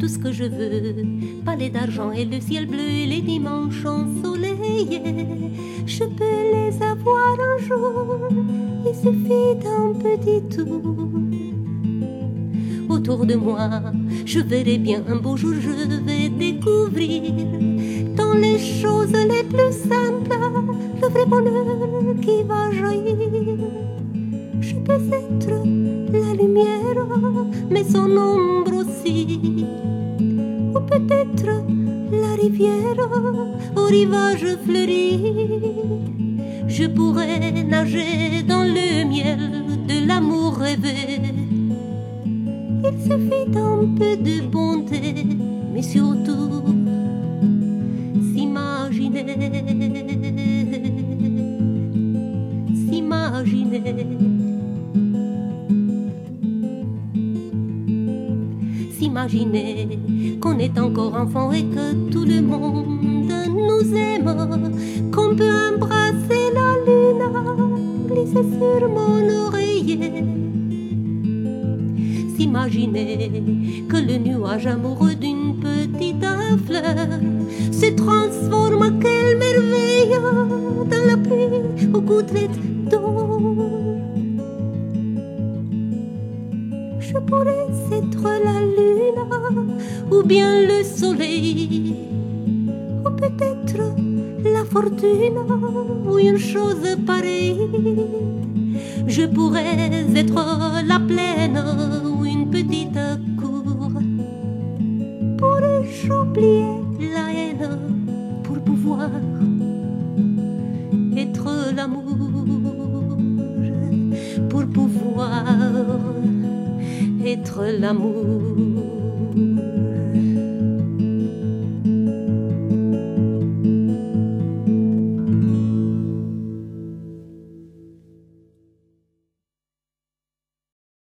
tout ce que je veux. Palais d'argent et le ciel bleu et les dimanches ensoleillés. Je peux les avoir un jour, il suffit d'un petit tour. Autour de moi, je verrai bien un beau jour, je vais découvrir dans les choses les plus simples le vrai bonheur qui va jaillir. Je peux être la lumière, mais son ombre aussi, ou peut-être la rivière au rivage fleuri. Je pourrais nager dans le miel de l'amour rêvé. Il suffit d'un peu de bonté, mais surtout s'imaginer, s'imaginer, s'imaginer qu'on est encore enfant et que tout le monde nous aime, qu'on peut embrasser la lune, glisser sur mon oreiller. S'imaginer que le nuage amoureux d'une petite fleur se transforme, quelle merveille, dans la pluie aux gouttelettes d'eau. Je pourrais être la lune, ou bien le soleil, ou peut-être la fortune, ou une chose pareille. Je pourrais être la plaine ou une petite cour. Pourrais-je oublier la haine pour pouvoir être l'amour, pour pouvoir être l'amour.